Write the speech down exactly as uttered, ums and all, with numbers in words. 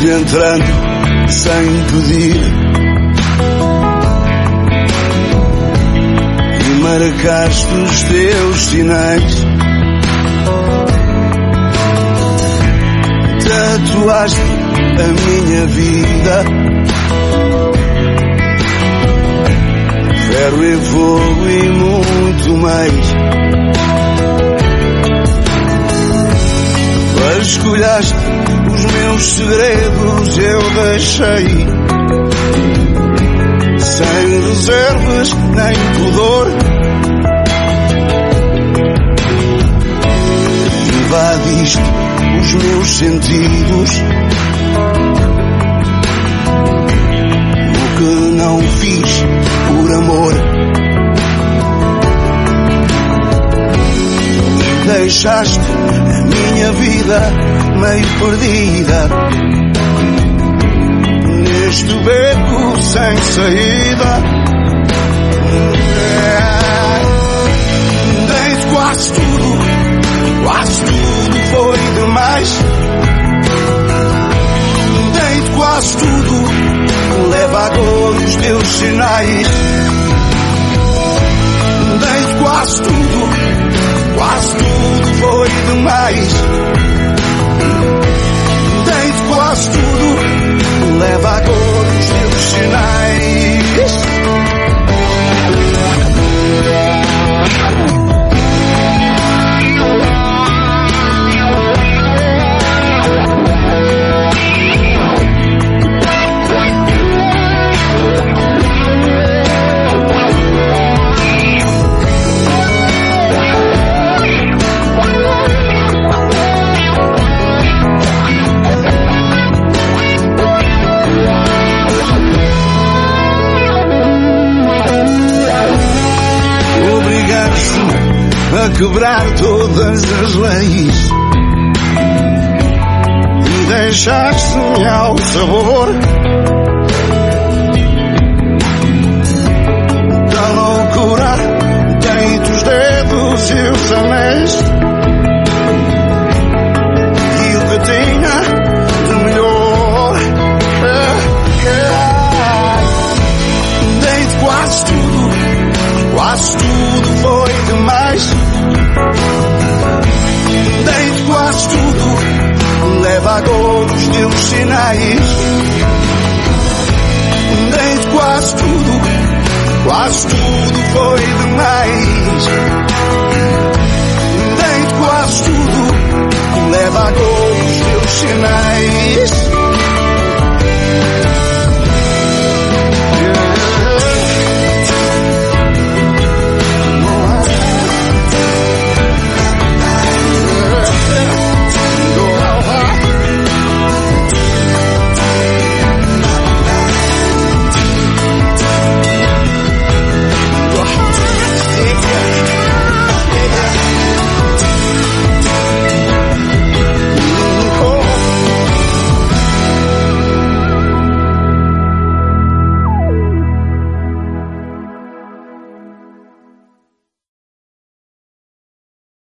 Foste entrando sem pedir e marcaste os teus sinais. Tatuaste a minha vida, ferro e fogo e muito mais. Vasculhaste os meus segredos, eu deixei sem reservas nem pudor. Invadiste os meus sentidos, o que não fiz por amor. E deixaste a minha vida meio perdida neste beco sem saída. Dei-te quase tudo, quase tudo foi demais. Dei-te quase tudo, leva agora os teus sinais. Dei-te quase tudo, quase tudo foi demais. Dei-te quase tudo, leva agora os teus sinais. A quebrar todas as leis e deixaste-me ao sabor da loucura. Dei-te os dedos e os anéis e o que tinha de melhor. Dei-te quase tudo, quase tudo foi demais. Dei-te quase tudo, leva agora os teus sinais. Dei-te quase tudo, quase tudo foi demais.